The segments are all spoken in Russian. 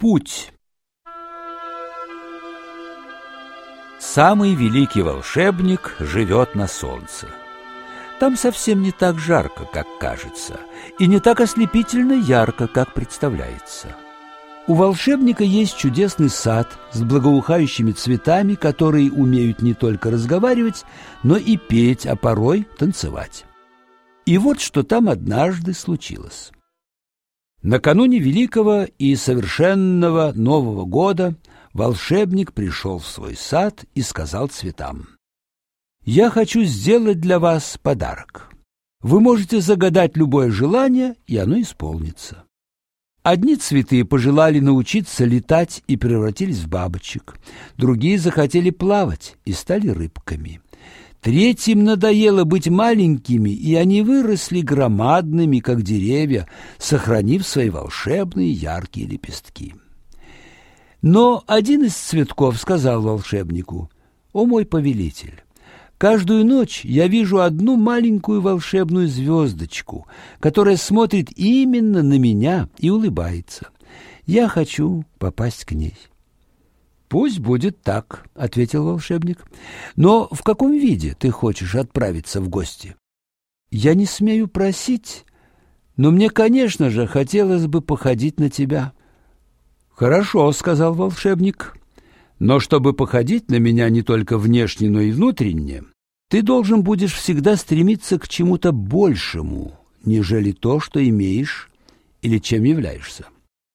Путь. Самый великий волшебник живет на солнце. Там совсем не так жарко, как кажется, и не так ослепительно ярко, как представляется. У волшебника есть чудесный сад с благоухающими цветами, которые умеют не только разговаривать, но и петь, а порой танцевать. И вот что там однажды случилось. Накануне великого и совершенного Нового года волшебник пришел в свой сад и сказал цветам: «Я хочу сделать для вас подарок. Вы можете загадать любое желание, и оно исполнится». Одни цветы пожелали научиться летать и превратились в бабочек, другие захотели плавать и стали рыбками. Третьим надоело быть маленькими, и они выросли громадными, как деревья, сохранив свои волшебные яркие лепестки. Но один из цветков сказал волшебнику: «О мой повелитель, каждую ночь я вижу одну маленькую волшебную звездочку, которая смотрит именно на меня и улыбается. Я хочу попасть к ней». «Пусть будет так», — ответил волшебник. «Но в каком виде ты хочешь отправиться в гости?» «Я не смею просить, но мне, конечно же, хотелось бы походить на тебя». «Хорошо», — сказал волшебник, «но чтобы походить на меня не только внешне, но и внутренне, ты должен будешь всегда стремиться к чему-то большему, нежели то, что имеешь или чем являешься».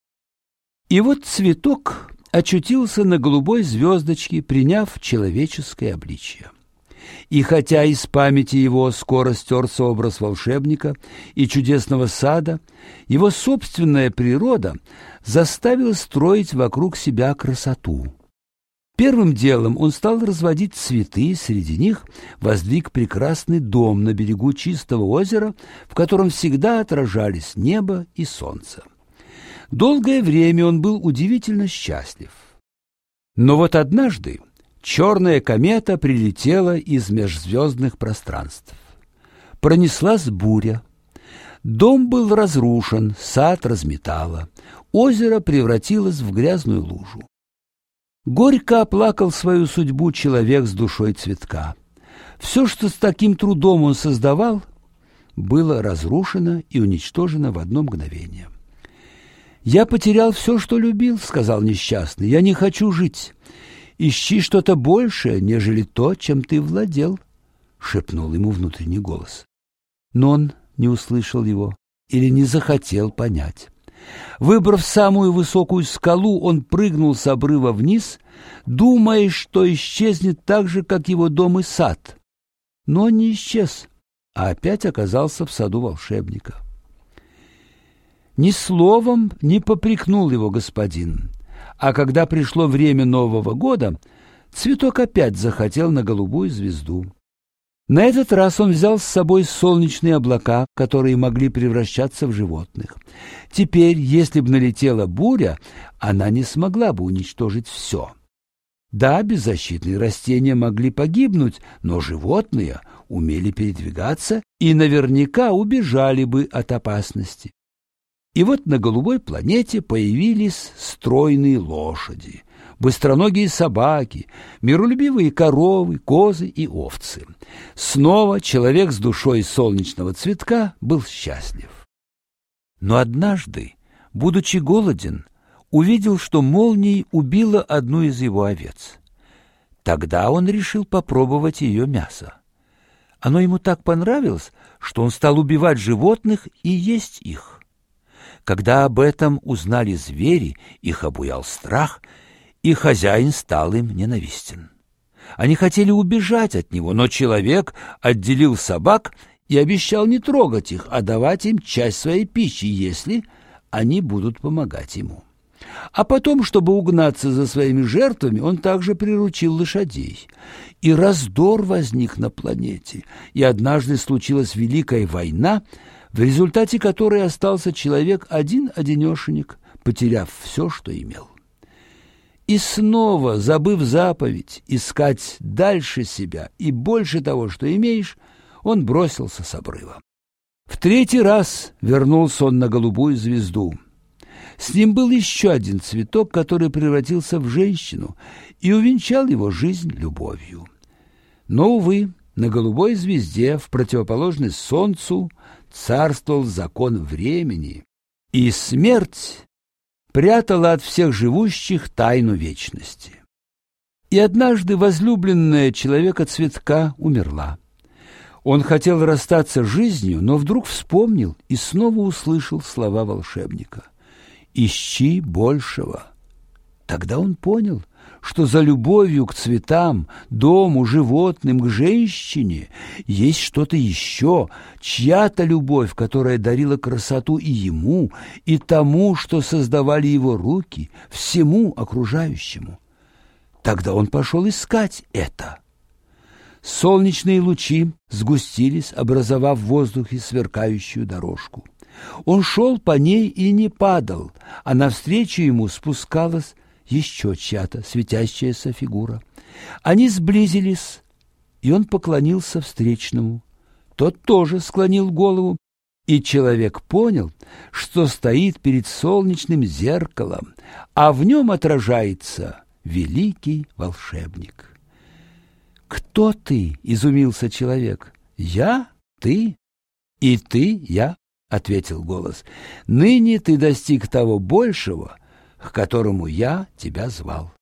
И вот цветок очутился на голубой звездочке, приняв человеческое обличье. И хотя из памяти его скоро стерся образ волшебника и чудесного сада, его собственная природа заставила строить вокруг себя красоту. Первым делом он стал разводить цветы, среди них воздвиг прекрасный дом на берегу чистого озера, в котором всегда отражались небо и солнце. Долгое время он был удивительно счастлив. Но вот однажды черная комета прилетела из межзвездных пространств. Пронеслась буря. Дом был разрушен, сад разметало, озеро превратилось в грязную лужу. Горько оплакал свою судьбу человек с душой цветка. Все, что с таким трудом он создавал, было разрушено и уничтожено в одно мгновение. «Я потерял все, что любил», — сказал несчастный. «Я не хочу жить. Ищи что-то большее, нежели то, чем ты владел», — шепнул ему внутренний голос. Но он не услышал его или не захотел понять. Выбрав самую высокую скалу, он прыгнул с обрыва вниз, думая, что исчезнет так же, как его дом и сад. Но он не исчез, а опять оказался в саду волшебника. Ни словом не попрекнул его господин, а когда пришло время Нового года, цветок опять захотел на голубую звезду. На этот раз он взял с собой солнечные облака, которые могли превращаться в животных. Теперь, если бы налетела буря, она не смогла бы уничтожить все. Да, беззащитные растения могли погибнуть, но животные умели передвигаться и наверняка убежали бы от опасности. И вот на голубой планете появились стройные лошади, быстроногие собаки, миролюбивые коровы, козы и овцы. Снова человек с душой солнечного цветка был счастлив. Но однажды, будучи голоден, увидел, что молнией убила одну из его овец. Тогда он решил попробовать ее мясо. Оно ему так понравилось, что он стал убивать животных и есть их. Когда об этом узнали звери, их обуял страх, и хозяин стал им ненавистен. Они хотели убежать от него, но человек отделил собак и обещал не трогать их, а давать им часть своей пищи, если они будут помогать ему. А потом, чтобы угнаться за своими жертвами, он также приручил лошадей. И раздор возник на планете, и однажды случилась Великая война, в результате которой остался человек один-одинешенек, потеряв все, что имел. И снова, забыв заповедь, искать дальше себя и больше того, что имеешь, он бросился с обрыва. В третий раз вернулся он на голубую звезду. С ним был еще один цветок, который превратился в женщину и увенчал его жизнь любовью. Но, увы, на голубой звезде, в противоположность солнцу, царствовал закон времени, и смерть прятала от всех живущих тайну вечности. И однажды возлюбленная человека-цветка умерла. Он хотел расстаться с жизнью, но вдруг вспомнил и снова услышал слова волшебника: «Ищи большего». Тогда он понял, что за любовью к цветам, дому, животным, к женщине есть что-то еще, чья-то любовь, которая дарила красоту и ему, и тому, что создавали его руки, всему окружающему. Тогда он пошел искать это. Солнечные лучи сгустились, образовав в воздухе сверкающую дорожку. Он шел по ней и не падал, а навстречу ему спускалась еще чья-то светящаяся фигура. Они сблизились, и он поклонился встречному. Тот тоже склонил голову, и человек понял, что стоит перед солнечным зеркалом, а в нем отражается великий волшебник. «Кто ты?» — изумился человек. «Я? Ты? И ты? Я?» — ответил голос. «Ныне ты достиг того большего, к которому я тебя звал».